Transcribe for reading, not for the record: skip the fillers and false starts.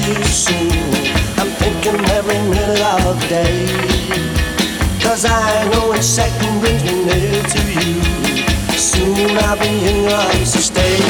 you soon. I'm thinking every minute of the day, 'cause I know each second brings me near to you. Soon I'll be in your arms to stay.